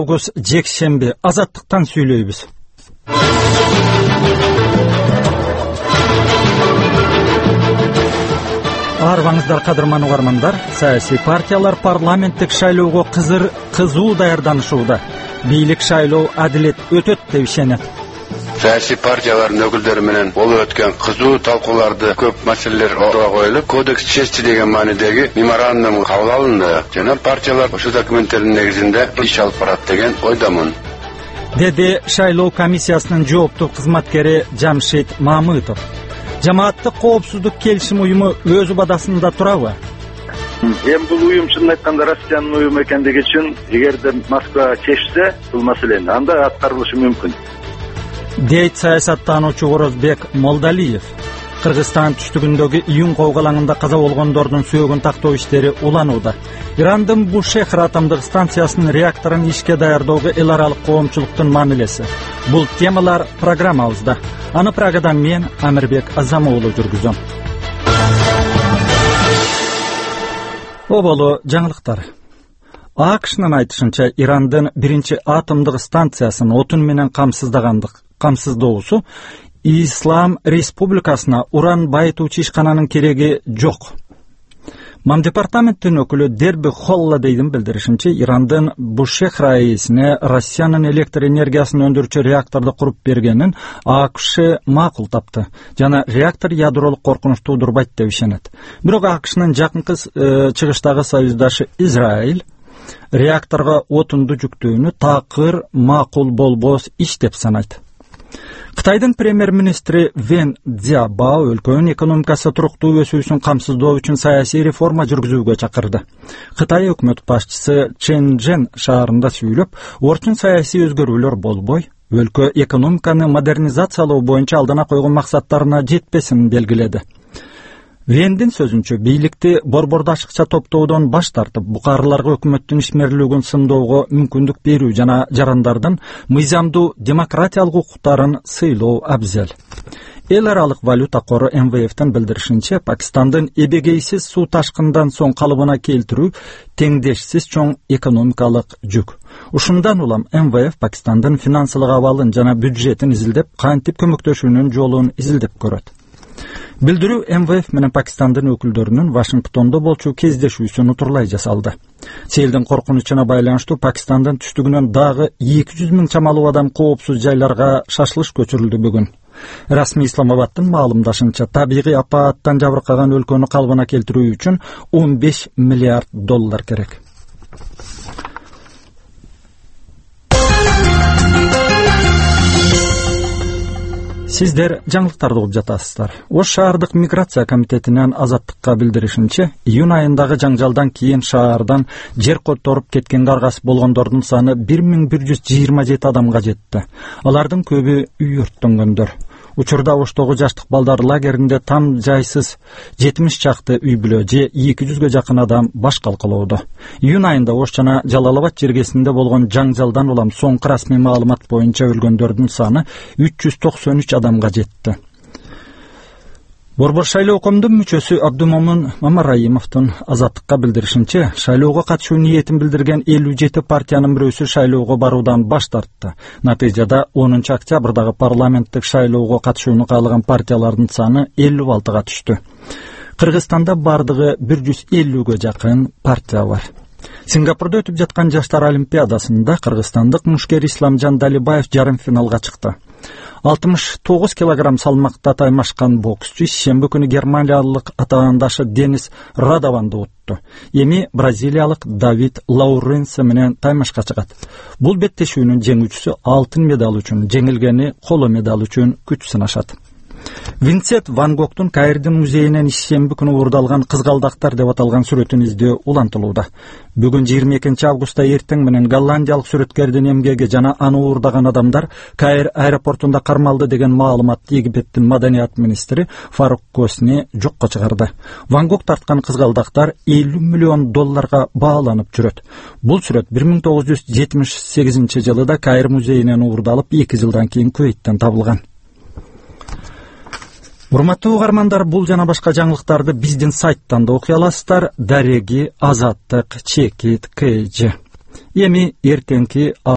9 жекшемби Азаттыктан сүйлөйбүз. Арбаңыздар кадырман угармандар, саясий партиялар парламенттик шайлоого кызуу даярданышууда. Бийлик шайлоо адилет өтөт деп ишенет. Саясий партиялардын өкүлдөрү менен болуп өткөн кызуу талкууларды көп маселелер ордуга коюлуп, кодекс чечти деген маанидеги меморандум кабыл алынды. Жана партиялар ошол документтердин негизинде иш алып барат деген ойдомун. Деди шайлоо комиссиясынын жооптуу кызматкери Жамшит Мамытов. Жамааттык коопсуздук келишим уюму өз убадасында турабы? Бул уюм чынын айтканда Россиянын уюму экендиги үчүн эгерде Москва чечсе бул маселени, анда аткарылышы мүмкүн. Дейт саясаттануучу Орозбек Молдалиев. Кыргызстан түштүгүндөгү июн коогалаңында каза болгондордун сөөгүн тактоо иштери уланууда. Ирандын Бушехр атомдук станциясынын реакторун ишке даярдоого эл аралык коомчулуктун мамилеси. Бул темалар программабызда. Аны Прагадан мен Амирбек Азамоğlu жүргүзөм. Оболу жаңылыктар. АКШнын айтышынча Ирандын биринчи атомдук станциясын отун менен камсыздоосу Ислам Республикасына уран байытуучу ишкананын кереги жок. Мамдепартаменттин өкүлү Дерби Холладейдин билдиришинче, Ирандын Бушехр АЭСине Россиянын электр энергиясын өндүрүүчү реакторду куруп бергенин АКШ макул тапты. Жана реактор ядролук коркунуч туудурбайт деп ишенет. Бирок АКШнын жакынкы чыгыштагы союздашы Израиль реакторго отунду жүктөөнү такыр макул болбос иш деп санайт. Кытайдын премьер-министри Вен Цзябао өлкөнүн экономикасы туруктуу өсүүсүн камсыздоо үчүн саясий реформа жүргүзүүгө чакырды. Кытай өкмөт башчысы Чен Чжэн шаарында сүйлөп, орчун саясий өзгөрүүлөр болбой, өлкө экономиканы модернизациялоо боюнча алдына койгон максаттарына жетпесин белгиледи. Вендин сөзүнчө, бийликти борбордашыкча топтоодон баш тартып, букарыларга өкмөттүн ишмерлүүлүгүн сындоого мүмкүндүк берүү жана жарандардын мыйзамдуу демократиялык укуктарын сыйлоо абзел. Эл аралык валюта кору МВФтин билдиришинче, Пакистандын эбегейсиз суу ташкындан соң калыбына келтирүү теңдешсиз чоң экономикалык жүк. Ушундан улам МВФ Пакистандын финансылык абалын жана бюджетин изилдеп, кантип көмөктөшүүнүн жолун изилдеп көрөт. Билдирүү МВФ менен Пакистандын өкүлдөрүнүн Вашингтондо болчу кездешүүсүн утурлай жасалды. Селдин коркунучуна байланыштуу Пакистандын түштүгүнөн дагы 200 000 чамалуу адам коопсуз жайларга шашылыш көчүрүлдү бүгүн. Расмий Исламабадтын маалымдашынча, табигый апааттан жабыркаган өлкөнү калыбына келтирүү үчүн $15 миллиард керек. Сиздер жаңылыктарды угуп жатасыздар. Ош шаардык миграция комитетинен Азаттыкка билдиришинче, июнь айындагы жаңжалдан кийин шаардан жер которуп кеткен каргас болгондордун саны 1127 адамга жетти. Алардын көбү үй өрттөнгөндөр. Учурда Оштогу жаштык балдар лагеринде там жайсыз 70 чакты үй бүлө же 200-гө жакын адам баш калкалоодо. Июнь айында Ош жана Жалалабад жергесинде болгон жаңжалдан улам соңку расмий маалымат боюнча өлгөндөрдүн саны 393 адамга жетти. Борбор шайлоо комдун мүчөсү Абдумомун Мамараимовдун Азаттыкка билдиришинче, шайлоого катышуу ниетин билдирген 57 партиянын бирөөсү шайлоого баруудан баш тартты. Натыйжада 10 октябрдагы парламенттик шайлоого катышууну каалаган партиялардын саны 56-га түштү. Кыргызстанда бардыгы 150-гө жакын партия бар. Сингапурда өтүп жаткан жаштар олимпиадасында кыргызстандык мушкер Исламжан Далибаев жарым финалга чыкты. 69 килограмм салмакта таймашкан боксчу шемби күнү германиялык атаандашы Денис Радованды утту. Эми бразилиялык Давид Лауренсо менен таймашка чыгат. Бул беттешүүнүн жеңүүчүсү алтын медаль үчүн, жеңилгени коло медаль үчүн күч сынашат. Винсент Ван Гогтун Каирдин музейинен ишемби күнү уурдалган кызгалдактар деп аталган сүрөтүн издөө улантылууда. Бүгүн 22 августта эртең менен голландиялык сүрөткердин эмгеги жана аны уурдаган адамдар Каир аэропортунда кармалды деген маалыматты Египеттин маданият министри Фарук Косни жокко чыгарды. Ван Гог тарткан кызгалдактар $50 миллион бааланып жүрөт. Бул сүрөт 1978 жылыда Каир музейинен уурдалып 2 жылдан кийин Кувейттен табылган. Урматтуу угармандар, бул жана башка жаңылыктарды биздин сайттан да окуй аласыздар. Дареги, Азаттык, Чекит, КЖ. Эми эртеңки